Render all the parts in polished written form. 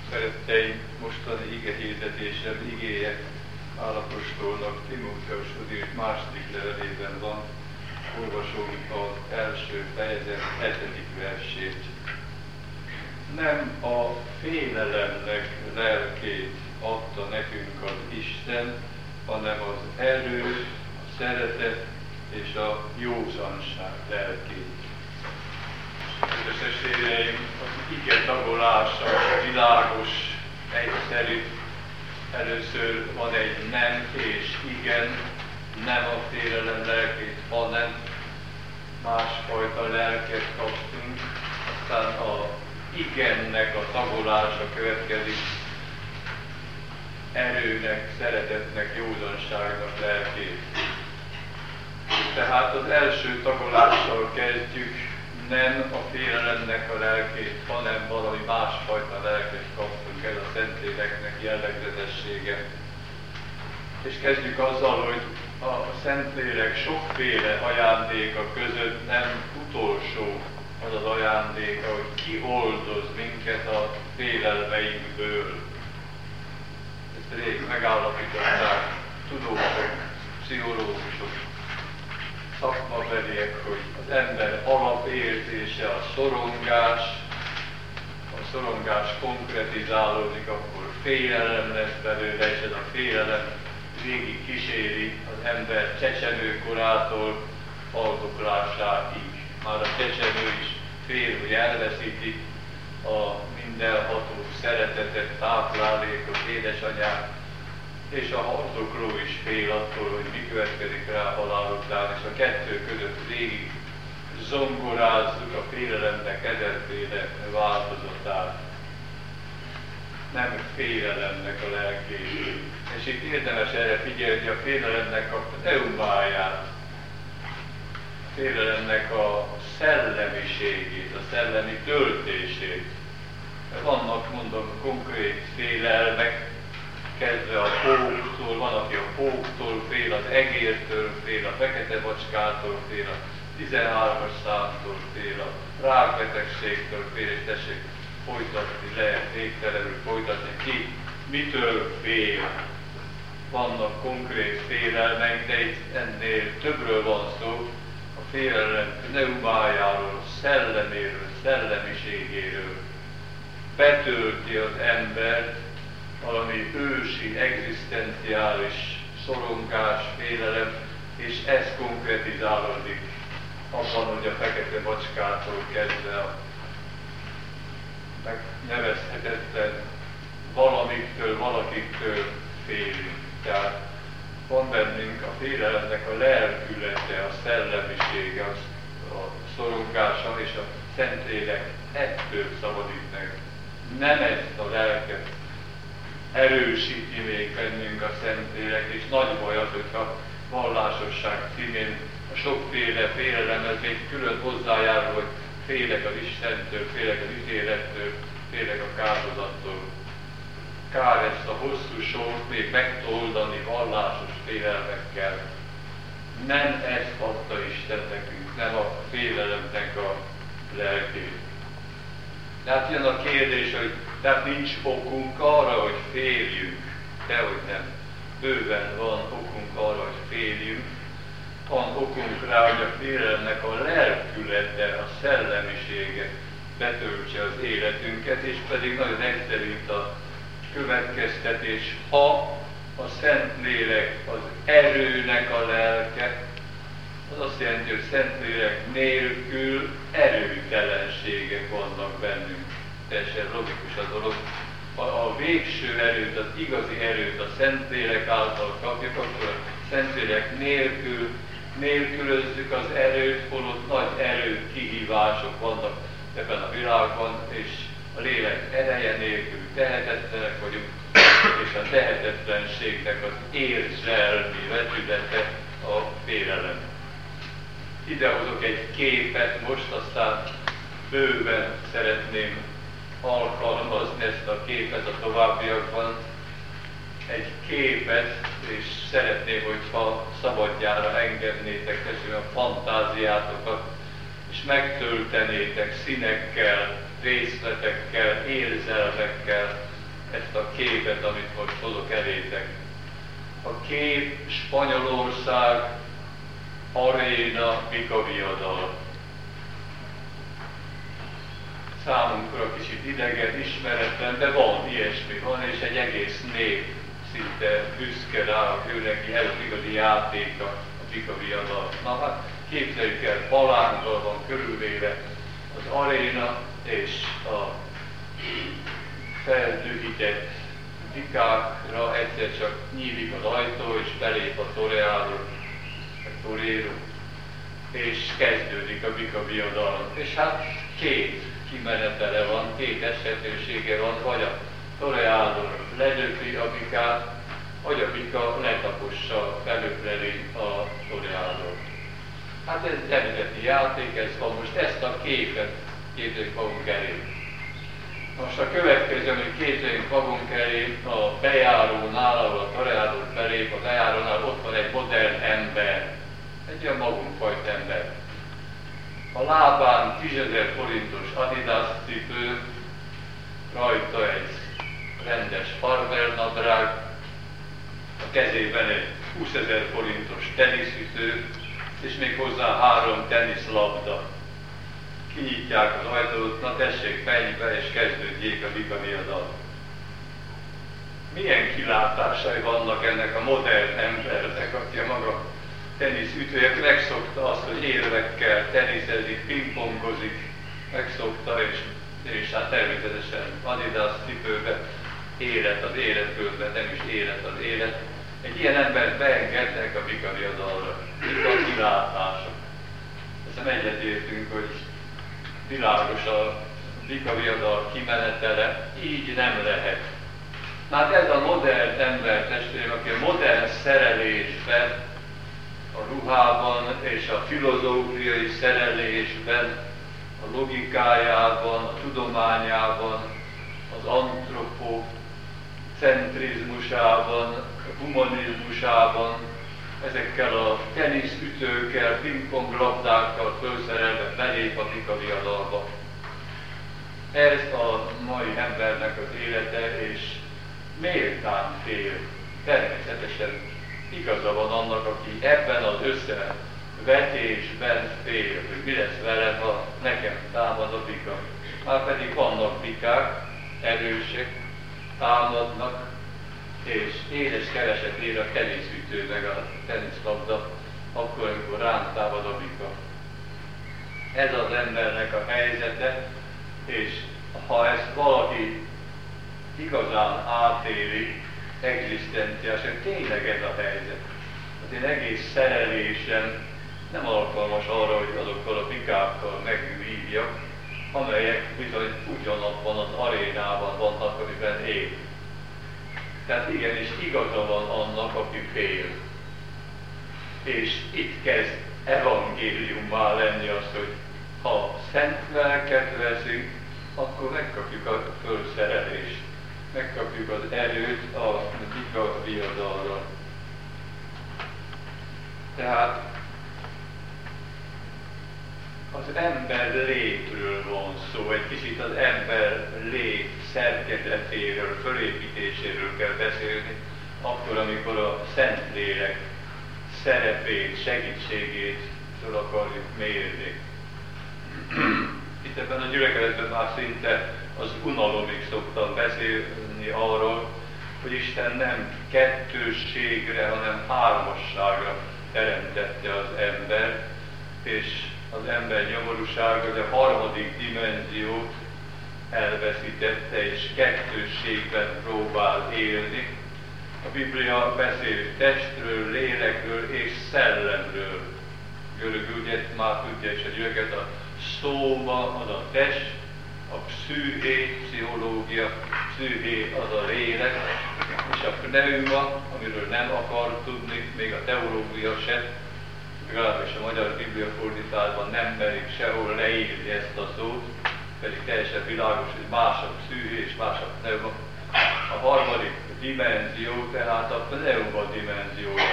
Szeretteim, mostani igehirdetésem igéje Pál apostolnak Timóteushoz írt második levelében van. Olvasom az első fejezet 7. versét. Nem a félelemnek lelkét adta nekünk az Isten, hanem az erő, a szeretet és a józanság lelkét. Kedves testvéreim, az ige tagolása világos, egyszerű. Először van egy nem és igen, nem a félelem lelkét, hanem másfajta lelket kaptunk. Aztán a igennek a tagolása következik, erőnek, szeretetnek, józanságnak lelkét. Tehát az első tagolással kezdjük, nem a félelemnek a lelkét, hanem valami másfajta lelket kaptunk, ez a Szentléleknek jellegzetessége. És kezdjük azzal, hogy a Szentlélek sokféle ajándéka között nem utolsó az az ajándéka, hogy kioldoz minket a félelmeinkből. Ezt rég megállapították tudósok, pszichológusok, szakmabeliek, hogy az ember alapérzése a szorongás konkretizálódik, akkor félelem lesz belőle, és ez a félelem végig kíséri az ember csecsemőkorától haldoklásáig. Már a csecsemő is fél, hogy elveszíti a mindenható szeretetet, táplálékot, édesanyát, és a haldokló is fél attól, hogy mi következik rá halál után, és a kettő között végig zongorázzuk a félelemnek ezerféle változatát. Nem félelemnek a lelkét. És itt érdemes erre figyelni a félelemnek a pneumáját, a félelemnek a szellemiségét, a szellemi töltését. Vannak, mondom, konkrét félelmek, kezdve a póktól, van, aki a póktól fél, az egértől fél, a fekete bacskától fél, a 13-as számtól fél, a rákbetegségtől fél, és tessék folytatni, lehet végtelenül folytatni, ki mitől fél. Vannak konkrét félelmek, de itt ennél többről van szó, a félelem pneumájáról, szelleméről, szellemiségéről. Betölti az embert valami ősi, egzisztenciális szorongás, félelem, és ez konkretizálódik abban, hogy a fekete bacskától kezdve a megnevezhetetlen valamiktől, valakiktől félünk. Tehát van bennünk a félelemnek a lelkülete, a szellemisége, a szorongása, és a Szentlélek ettől szabadít meg. Nem ezt a lelket erősíti még bennünk a Szentlélek, és nagy baj az, hogyha vallásosság címén a sokféle félelemhez még külön hozzájárul, hogy félek az Istentől, félek az ítélettől, félek a kárhozattól. Kár ezt a hosszú sort még megtoldani vallásos félelmekkel. Nem ezt adta Isten nekünk, nem a félelemnek a lelkét. Tehát jön a kérdés, hogy tehát nincs okunk arra, hogy féljünk. Dehogy nem. Bőven van okunk arra, hogy féljünk. Van okunk rá, hogy a félelemnek a lelkülete, a szellemisége betöltse az életünket, és pedig nagyon egyszerű a következtetés, ha a Szentlélek az erőnek a lelke, az azt jelenti, hogy Szentlélek nélkül erőtelenségek vannak bennünk. Teljesen logikus a dolog. Ha a végső erőt, az igazi erőt a Szentlélek által kapjuk, akkor a Szentlélek nélkülözzük az erőt, holott nagy erő kihívások vannak ebben a világban, és a lélek ereje nélkül tehetetlenek vagyunk, és a tehetetlenségnek az érzelmi vetülete a félelem. Idehozok egy képet, most aztán bőven szeretném alkalmazni ezt a képet a továbbiakban. Egy képet, és szeretném, hogyha szabadjára engednétek a fantáziátokat, és megtöltenétek színekkel, részletekkel, érzelmekkel ezt a képet, amit most hozok elétek. A kép Spanyolország, aréna, bikaviadal. Számunkra kicsit idegen, ismeretlen, de van, ilyesmi van, és egy egész nép szinte büszke rá, hogy ő neki ez az igazi játéka, a bikaviadal. Na hát képzeljük el, palánkkal van körülvéve az aréna, és a feldühített bikákra egyszer csak nyílik az ajtó, és belép a toreador, a torero, és kezdődik a bikaviadal. És hát két kimenetele van, két esetősége van, vagy a toreador ledökli a bikát, vagy a bika letapossa, felökleli a toreador. Hát ez nemzeti játék, ez van. Most ezt a képet képzeljük magunk elé. Most a következő, amit képzeljünk magunk elé, a bejárónál, ahol a toreador belép, a bejárónál ott van egy modern ember, egy olyan magunkfajt ember. A lábán 10.000 forintos Adidas cipő, rajta egy rendes farmernadrág, a kezében egy 20.000 forintos teniszütő, és még hozzá 3 teniszlabda. Kinyitják az ajtót, na tessék, menj be, és kezdődjék a bikaviadal. Milyen kilátásai vannak ennek a modern embernek, aki a maga teniszütőjét megszokta azt, hogy érvekkel teniszezik, pingpongozik, megszokta, és hát természetesen Adidas cipőbe, élet az életből, nem is élet az élet. Egy ilyen embert beengednek a bikaviadalra. Mik a kilátások? Ezzel egyetértünk, hogy világos a bikaviadal kimenetele, így nem lehet. Hát ez a modern ember testvérem, aki a modern szerelésben, a ruhában és a filozófiai szerelésben, a logikájában, a tudományában, az antropocentrizmusában, a humanizmusában, ezekkel a teniszütőkkel, pingponglabdákkal fölszerelve belép a bikaviadalba. Ez a mai embernek az élete, és méltán fél. Természetesen igaza van annak, aki ebben az összevetésben fél, hogy mi lesz vele, ha nekem támad a bika. Már pedig vannak bikák, erősek, támadnak, és édes keveset ér a teniszütő meg a teniszlabda, akkor, amikor ránk támad a bika. Ez az embernek a helyzete, és ha ezt valaki igazán átéli, egzisztenciásan, tényleg ez a helyzet. Az én egész szerelésem nem alkalmas arra, hogy azokkal a bikákkal megvívjak, amelyek bizony ugyanabban az arénában vannak, amiben él. Tehát igenis igaza van annak, aki fél. És itt kezd evangéliummá lenni az, hogy ha szent lelket veszünk, akkor megkapjuk a fölszerelést, megkapjuk az erőt a bikaviadalra. Tehát az ember létről van szó, egy kicsit az ember lét szerkezetéről, fölépítéséről kell beszélni, akkor, amikor a Szentlélek szerepét, segítségét föl akarjuk mérni. Itt ebben a gyülekezetben már szinte az unalomig szoktam beszélni arról, hogy Isten nem kettősségre, hanem hármasságra teremtette az ember, és az ember nyomorúsága, de a harmadik dimenziót elveszítette, és kettősségben próbál élni. A Biblia beszél testről, lélekről és szellemről. Görögül ugye már tudja is a gyülekezet, a szóma az a test, a pszüché, pszichológia, pszüché az a lélek, és a pneuma, amiről nem akar tudni, még a teológia se, legalábbis a magyar Biblia fordításban nem merik sehol leírni ezt a szót, pedig teljesen világos, hogy más a pszüché és más a pneuma. A harmadik dimenzió, tehát a pneuma dimenziója.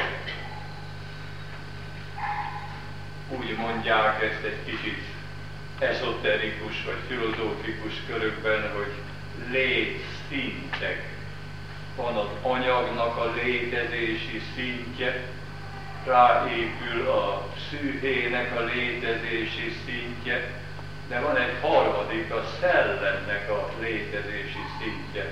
Úgy mondják ezt egy kicsit ezoterikus vagy filozófikus körökben, hogy létsz szintek. Van az anyagnak a létezési szintje, ráépül a pszichének a létezési szintje, de van egy harmadik, a szellemnek a létezési szintje.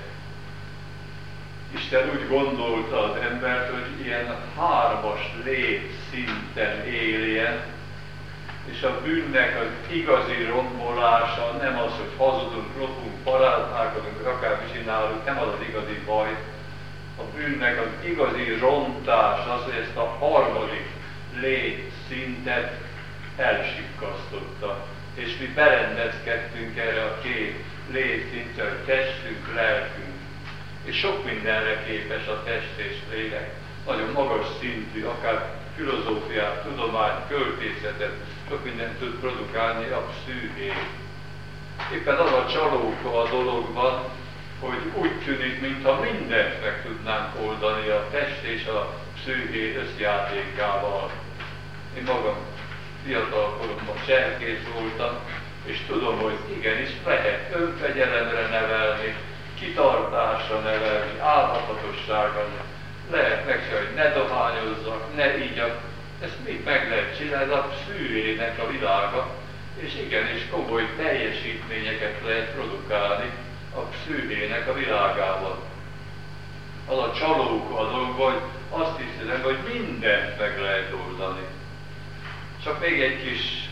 Isten úgy gondolta az embert, hogy ilyen hármas létszinten éljen, és a bűnnek az igazi rombolása nem az, hogy hazudunk, lopunk, parázsálkodunk, akármi csinálunk, nem az az igazi baj. A bűnnek az igazi rontás az, hogy ezt a harmadik létszintet elsikkasztotta. És mi berendezkedtünk erre a két létszintre, testünk, lelkünk. És sok mindenre képes a test és lélek. Nagyon magas szintű, akár filozófiát, tudományt, költészetet, sok mindent tud produkálni a pszüché. Éppen az a csalóka a dologban, hogy úgy tűnik, mintha mindent meg tudnánk oldani a test és a pszüché összjátékával. Én magam fiatal koromban cserkész voltam, és tudom, hogy igenis lehet önfegyelemre nevelni, kitartásra nevelni, álhatatosságra. Lehet meg se, hogy ne dohányozzak, ne igyak. Ezt még meg lehet csinálni, a pszüchének a világa, és igenis komoly teljesítményeket lehet produkálni a pszüchének a világában. Az a csalóka a dolog, hogy azt hiszem, hogy mindent meg lehet oldani. Csak még egy kis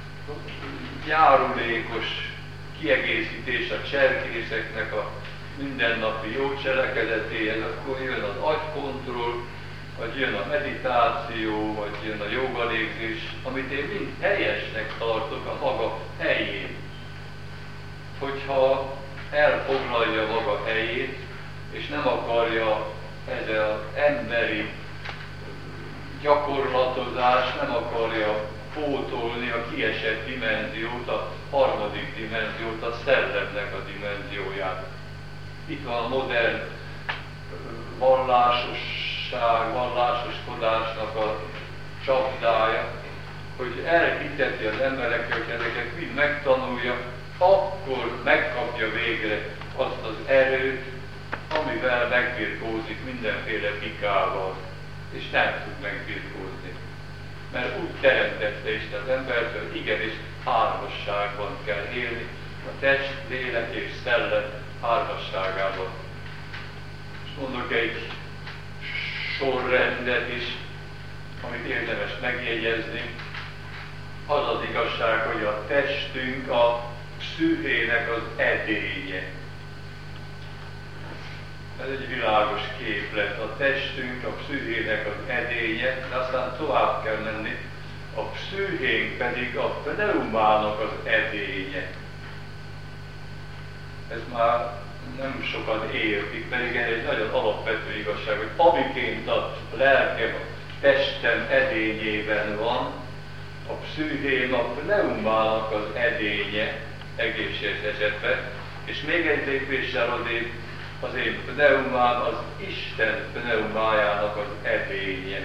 járulékos kiegészítés a cserkészeknek a mindennapi jó cselekedetéhez, akkor jön az agykontroll, vagy jön a meditáció, vagy jön a jogalégzés, amit én mind helyesnek tartok a maga helyén. Hogyha elfoglalja maga helyét, és nem akarja ez az emberi gyakorlatozás, nem akarja pótolni a kiesett dimenziót, a harmadik dimenziót, a szellemnek a dimenzióját. Itt van a modern vallásoskodásnak a csapdája, hogy elhiteti az emberekkel, hogy ezeket mind megtanulja, akkor megkapja végre azt az erőt, amivel megbirkózik mindenféle pikával, és nem tud megbirkózni. Mert úgy teremtette Isten az embert, hogy igenis hármasságban kell élni, a test, lélek és szellem hármasságában. És mondok egy sorrendet is, amit érdemes megjegyezni. Az az igazság, hogy a testünk a pszüchének az edénye. Ez egy világos képlet. A testünk a pszüchének az edénye, de aztán tovább kell menni. A pszüchénk pedig a pneumának az edénye. Ez már nem sokan értik, pedig ez egy nagyon alapvető igazság, hogy amiként a lelkem a testem edényében van, a pszüchém a pneumának az edénye egészséges esetben, és még egy lépéssel odébb az én pneumám az Isten pneumájának az edénye.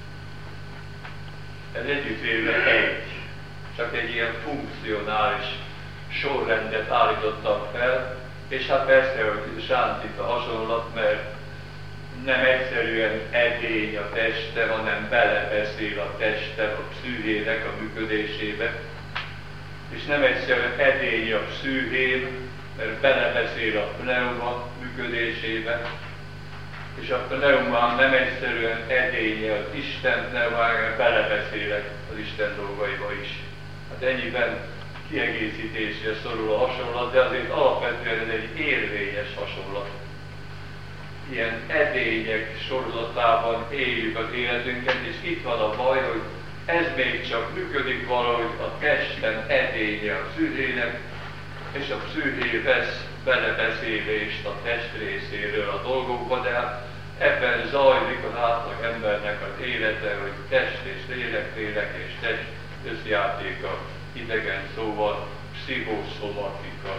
Ez együttvéve egy, csak egy ilyen funkcionális sorrendet állítottam fel, és hát persze, hogy sántít a hasonlat, mert nem egyszerűen edény a teste, hanem belebeszél a testem a pszüchének a működésébe. És nem egyszerűen edény a pszüchém, mert belebeszél a pneuma működésébe. És a pneumán nem egyszerűen edénye az Isten pneumájára, belebeszélek az Isten dolgaiba is. Hát ennyiben kiegészítésre szorul a hasonlat, de azért alapvetően ez egy érvényes hasonlat. Ilyen edények sorozatában éljük az életünket, és itt van a baj, hogy ez még csak működik valahogy a testen edénye a pszüchének, és a pszüché vesz belebeszélést a test részéről a dolgokba, de hát ebben zajlik az átlag embernek az élete, hogy test és lélek, lélek és test összjátéka, idegen szóval pszichoszomatika.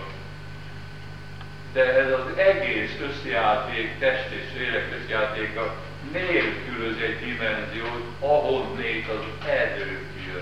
De ez az egész összjáték, test és lélek összjátéka nélkülöz egy dimenziót, ahonnét az erő jön.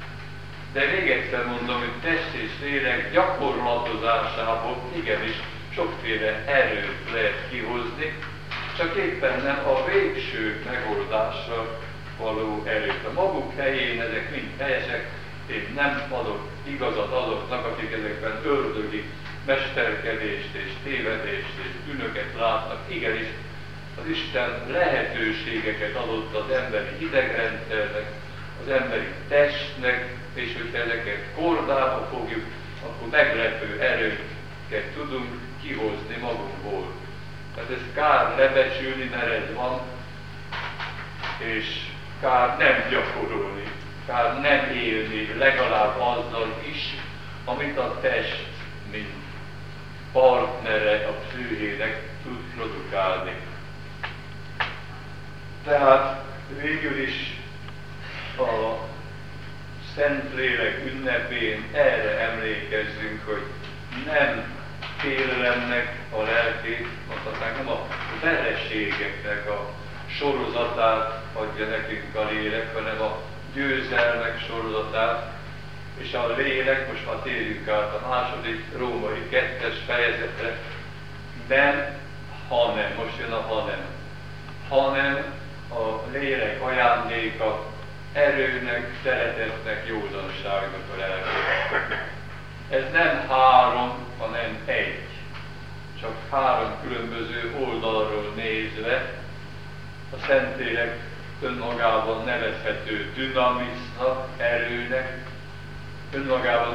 De még egyszer mondom, hogy test és lélek gyakorlatozásából igenis sokféle erőt lehet kihozni, csak éppen nem a végső megoldásra való erőt. A maguk helyén ezek mind helyesek, én nem adok igazat azoknak, akik ezekben ördögi mesterkedést és tévedést és bűnöket látnak. Igenis, az Isten lehetőségeket adott az emberi idegrendszernek, az emberi testnek, és hogyha ezeket kordába fogjuk, akkor meglepő erőket tudunk kihozni magunkból. Tehát ez kár lebecsülni, mert ez van, és kár nem gyakorolni, kár nem élni legalább azzal is, amit a test, mint partnere a pszichének tud produkálni. Tehát végül is a Szentlélek ünnepén erre emlékezzünk, hogy nem félelemnek a lelkét, mondhatnánk, nem a vereségeknek a sorozatát adja nekünk a lélek, hanem a győzelmek sorozatát, és a lélek, most már térjünk át a második római 2. fejezetre, nem, hanem, most jön a hanem a lélek ajándéka erőnek, szeretetnek, józanságnak a lelkét. Ez nem 3, hanem 1. Csak 3 különböző oldalról nézve a Szentlélek önmagában nevezhető dinamisznak, erőnek, önmagában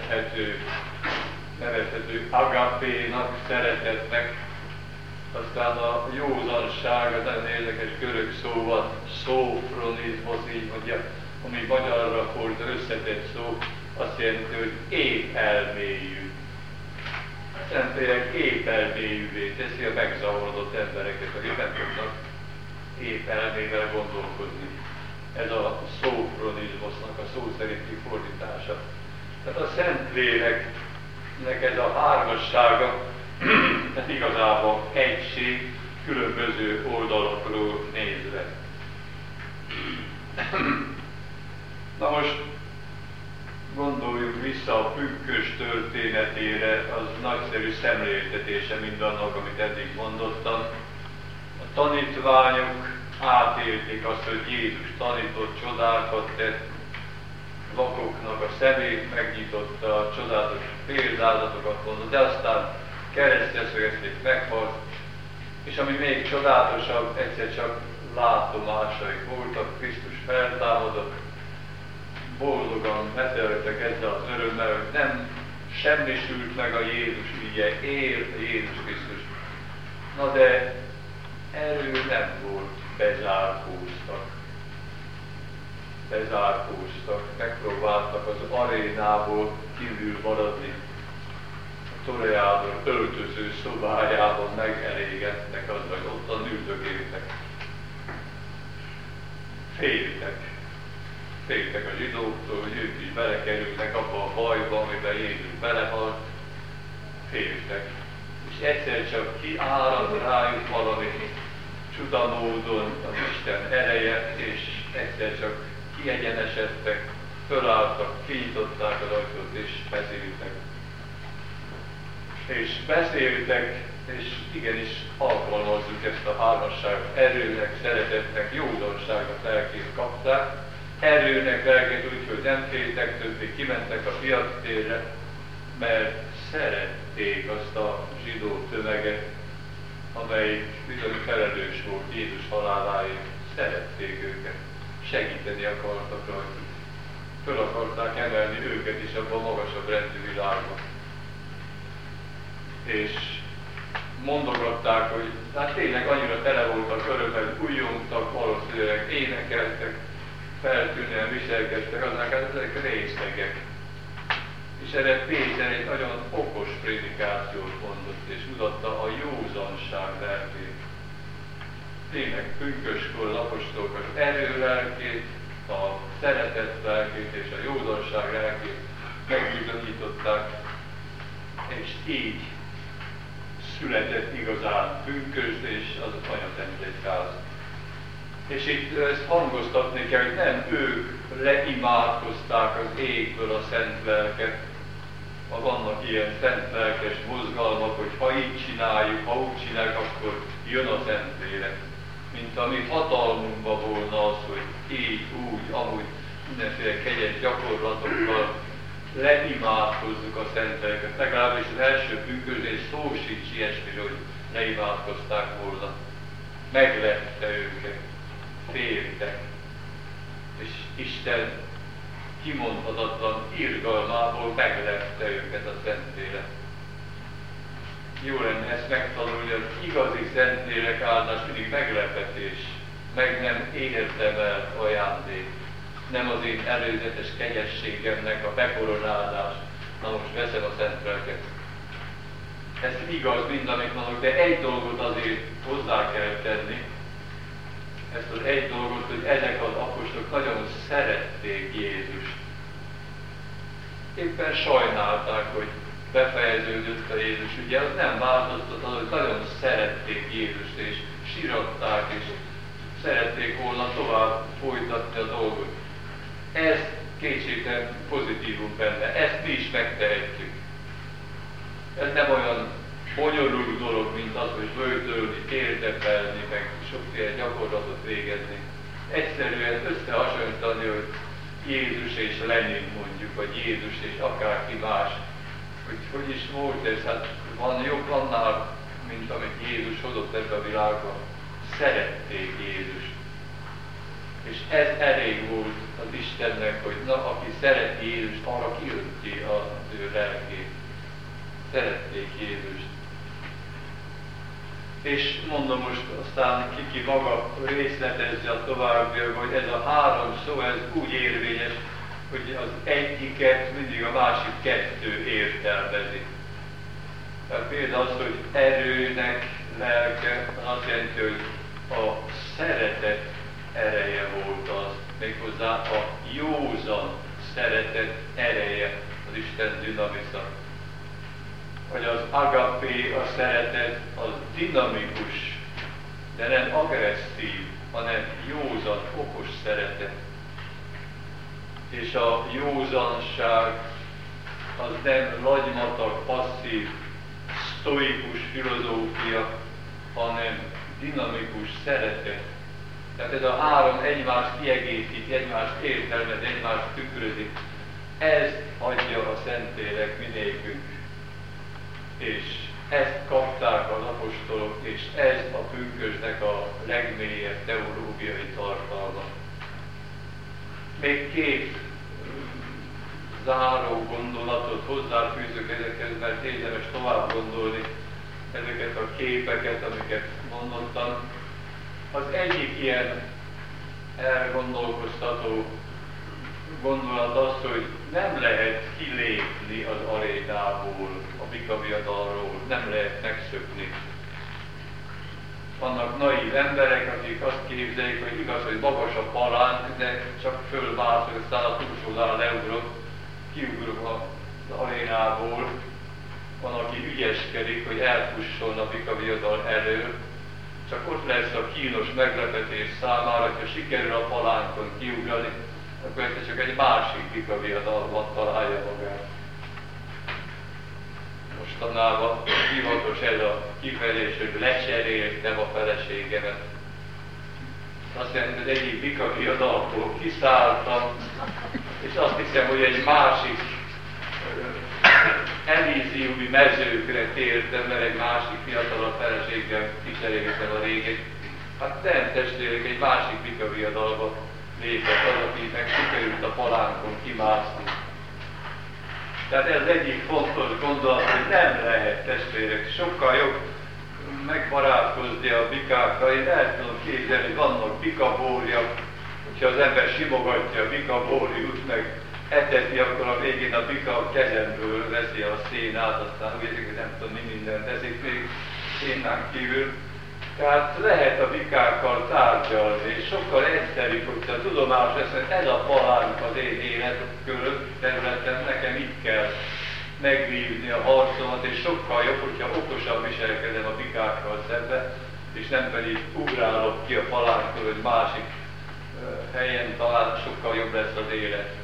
nevezhető agapénak, szeretetnek. Aztán a józanság, az nagyon érdekes görög szó van, szófronizmos, így mondja, ami magyarra fordítva összetett szó, azt jelenti, hogy épp elmélyű. Szentlélek épp elmélyűvé teszi a megzavarodott embereket, akik nem tudnak épp elmével gondolkozni. Ez a szófronizmosnak a szó szerinti fordítása. Tehát a Szentléleknek ez a hármassága, ez igazából egység, különböző oldalakról nézve. Na most gondoljunk vissza a pünkösd történetére, az nagyszerű szemléltetése mindannak, amit eddig mondottam. A tanítványok átélték azt, hogy Jézus tanított, csodákat tett, vakoknak a szemét megnyitotta, csodálatos példázatokat mondott, de aztán keresztre szögezték, meghalt, és ami még csodálatosabb, egyszer csak látomásaik voltak, Krisztus feltámadott, boldogan betöltek ezzel az örömmel, hogy nem semmisült meg a Jézus ügye, él a Jézus Krisztus. Na de erről nem volt, bezárkóztak, megpróbáltak az arénából kívül maradni, a Toreador öltöző szobájában megelégedtek azzal, hogy ottan üldögéltek. Féltek a zsidóktól, hogy ők is belekerülnek abba a bajba, amiben Jézus belehalt. Féltek. És egyszer csak kiárad rájuk valami csuda módon az Isten ereje, és egyszer csak kiegyenesedtek, fölálltak, kinyitották az ajtót, és beszéltek, és igenis alkalmazzuk ezt a hármasságot, erőnek, szeretetnek, józanságnak lelkét kapták, erőnek lelkét úgy, hogy nem féltek többé, kimentek a piactérre, mert szerették azt a zsidó tömeget, amelyik bizony felelős volt Jézus haláláért, szerették őket, segíteni akartak rajtuk. Föl akarták emelni őket is abban a magasabb rendű világban. És mondogatták, hogy hát tényleg annyira tele voltak örömmel, újjongtak, valószínűleg énekeltek, feltűnően viselkedtek, aznak ezek részlegek. És erre Péter egy nagyon okos prédikációt mondott, és mutatta a józanság lelkét. Tényleg pünköskor apostolok az erő lelkét, a szeretet lelkét és a józanság lelkét megbizonyították, és így született igazán pünkösd és az anyatentegyház. És itt ezt hangoztatni kell, hogy nem ők leimádkozták az égből a szent lelket, ha vannak ilyen szent lelkes mozgalmak, hogy ha így csináljuk, ha úgy csináljuk, akkor jön a Szentlélek. Mint ami hatalmunkban volna az, hogy így, úgy, amúgy mindenféle kegyes gyakorlatokkal leimádkozzuk a Szentléleket. Legalábbis az első pünkösdén szó sincs ilyesmi, hogy leimádkozták volna. Meglepte őket, féltek, és Isten kimondhatatlan irgalmából meglepte őket a Szentlélek. Jó lenne ezt megtanulni, hogy igazi Szentlélek áldás mindig meglepetés, meg nem érdemelt ajándék. Nem az én előzetes kegyességemnek a bekoronálás. Na most veszem a szent lelket. Ez igaz mind, amit mondok, de egy dolgot azért hozzá kell tenni. Ezt az egy dolgot, hogy ezek az apostolok nagyon szerették Jézust. Éppen sajnálták, hogy befejeződött a Jézus. Ugye az nem változtat, az, hogy nagyon szerették Jézust, és síratták, és szerették volna tovább folytatni a dolgot. Ez kétségtelen pozitívum benne, ezt mi is megtehetjük. Ez nem olyan bonyolult dolog, mint az, hogy böjtölni, térdepelni, meg sokféle gyakorlatot végezni. Egyszerűen összehasonlítani, hogy Jézus és Lenin mondjuk, vagy Jézus és akárki más, hogy is volt ez, hát van jobb annál, mint amit Jézus hozott ebbe a világba. Szerették Jézust. És ez elég volt az Istennek, hogy na, aki szereti Jézust, arra kiönti az ő lelkét. Szerették Jézust. És mondom most aztán ki maga részletezze a továbbiakban, hogy ez a három szó, ez úgy érvényes, hogy az egyiket mindig a másik kettő értelmezi. Tehát például az, hogy erőnek lelke, azt jelenti, hogy a szeretet ereje volt az, méghozzá a józan szeretet ereje, az Isten dinamisza. Vagy az agapé, a szeretet, az dinamikus, de nem agresszív, hanem józan, okos szeretet. És a józanság az nem lagymatag, passzív, sztoikus filozófia, hanem dinamikus szeretet. Tehát ez a három egymást kiegészíti, egymást értelmez, egymást tükrözi. Ez adja a Szentlélek minékünk. És ezt kapták az apostolok, és ez a pünkösdnek a legmélyebb teológiai tartalma. Még két záró gondolatot hozzáfűzök ezekhez, mert érdemes tovább gondolni ezeket a képeket, amiket mondottam. Az egyik ilyen elgondolkoztató gondolat az, hogy nem lehet kilépni az arénából, a bikaviadalról, nem lehet megszökni. Vannak naiv emberek, akik azt képzelik, hogy igaz, hogy magas a palánk, de csak fölmászok, aztán a túlsónál leugrok, kiugrok az arénából. Van, aki ügyeskedik, hogy elfusson a bikaviadal elől, csak ott lesz a kínos meglepetés számára, hogyha sikerül a palánkon kiugrani, akkor egyszer csak egy másik bikaviadalban találja magát. Mostanában divatos ez a kifejezés, hogy lecseréltem a feleségemet. Azt jelenti, hogy egyik bikaviadalból kiszálltam, és azt hiszem, hogy egy másik elíziumi mezőkre tértem, mert egy másik fiatalabb feleséggel kicseréltem a régét. Hát nem, testvérek, egy másik bikaviadalba lépett az, aki meg sikerült a palánkon kimászni. Tehát ez egyik fontos gondolat, hogy nem lehet, testvérek, sokkal jobb megbarátkozni a bikákkal. Én el tudom képzelni, hogy vannak bikabórjak, hogyha az ember simogatja a bikabórjút, meg eteti, akkor a végén a bika a kezemből veszi a szénát, aztán úgy érzik, hogy nem tudom, mi mindent eszik még szénán kívül. Tehát lehet a bikákkal tárgyalni, és sokkal egyszerűbb, hogyha tudomás lesz, hogy ez a palánk az én életköröm, területem, nekem itt kell megvívni a harcomat, és sokkal jobb, hogyha okosan viselkedem a bikákkal szemben, és nem pedig ugrálok ki a palánkról, hogy másik helyen talán sokkal jobb lesz az élet.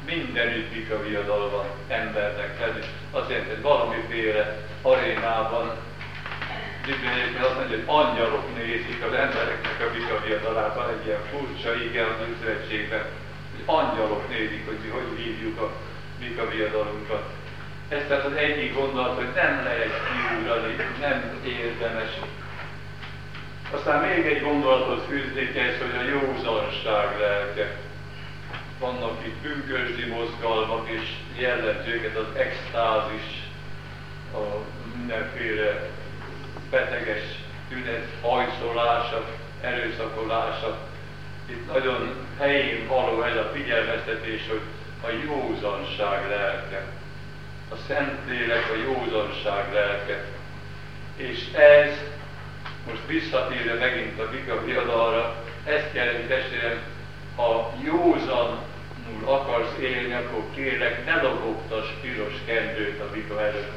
mindenütt bika viadal van embernek lenni. Azt jelenti, hogy valamiféle arénában, Bibliában azt mondja, hogy angyalok nézik az embereknek a bika viadalát. Van egy ilyen furcsa ige az Szövetségben, hogy angyalok nézik, hogy mi hogy vívjuk a bika viadalunkat. Ez tehát az egyik gondolat, hogy nem lehet kiúrani, nem érdemes. Aztán még egy gondolatot fűznék ehhez, hogy a józanság lelke. Vannak itt pünkösdi mozgalmak, és jellemzőket az extázis, a mindenféle beteges tünet, hajszolása, erőszakolása. Itt nagyon helyén való ez a figyelmeztetés, hogy a józanság lelke, a Szentlélek a józanság lelke. És ez, most visszatérve megint a bika viadalra, ezt jelenti, testvérem, ha józanul akarsz élni, akkor kérlek, ne lobogtass piros kendőt a bika előtt.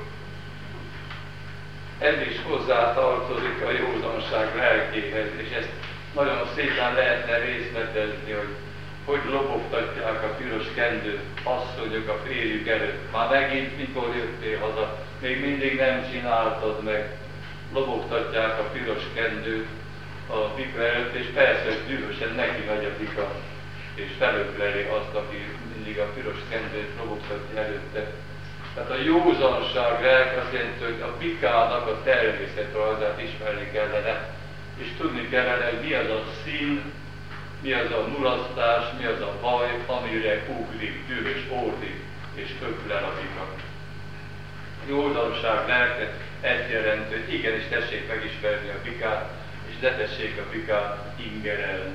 Ez is hozzá tartozik a józanság lelkéhez, és ezt nagyon szépen lehetne részletezni, hogy lobogtatják a piros kendőt asszonyok a férjük előtt. Már megint mikor jöttél haza, még mindig nem csináltad meg. Lobogtatják a piros kendőt a bika előtt, és persze dühösen neki megy a bika, és felökleli azt, aki mindig a piros kendőt lobogtatja előtte. Tehát a józanság lelke azt jelenti, hogy a bikának a természetrajzát ismerni kellene, és tudni kellene, hogy mi az a szín, mi az a mulasztás, mi az a baj, amire ugrik, dühös, ódik és öklel a bika. A józanság lelke ezt jelenti, hogy igenis tessék megismerni a bikát, és ne tessék a bikát ingerelni.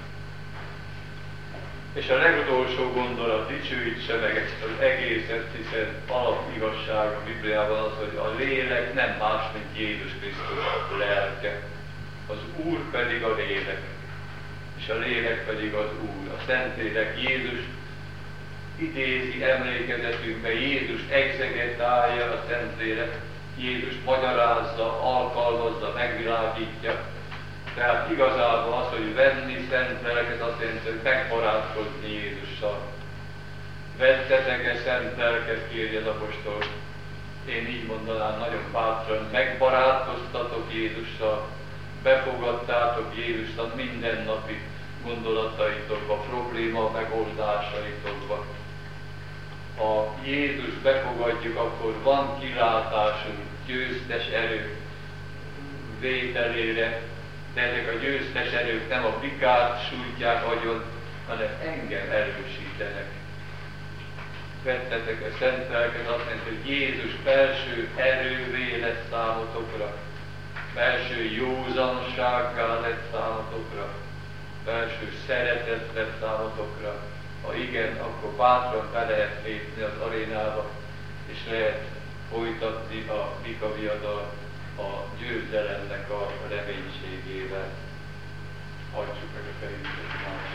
És a legutolsó gondolat, dicsőítse meg ezt az egészet, hiszen alapigazság a Bibliában az, hogy a lélek nem más, mint Jézus Krisztus lelke. Az Úr pedig a lélek, és a lélek pedig az Úr. A Szentlélek Jézus idézi emlékezetünkbe, Jézus exegetálja a Szentlélek, Jézus magyarázza, alkalmazza, megvilágítja. Tehát igazából az, hogy venni szent lelket, azt jelenti, hogy megbarátkozni Jézussal. Vettetek-e szent lelket, kérje az apostol. Én így mondanám nagyon bátran, megbarátkoztatok Jézussal, befogadtátok Jézust a mindennapi gondolataitokba, probléma megoldásaitokba. Ha Jézus befogadjuk, akkor van kilátásunk győztes erő vételére, de ezek a győztes erők nem a bikát sújtják agyon, hanem engem erősítenek. Vettetek a szent lelket, azt jelenti, hogy Jézus belső erővé lett számotokra, belső józansággá lett számotokra, belső szeretet lett számotokra. Ha igen, akkor bátran be lehet lépni az arénába, és lehet folytatni a bika viadal a győzelemnek a reménységével. Hajtsuk meg a fejünket.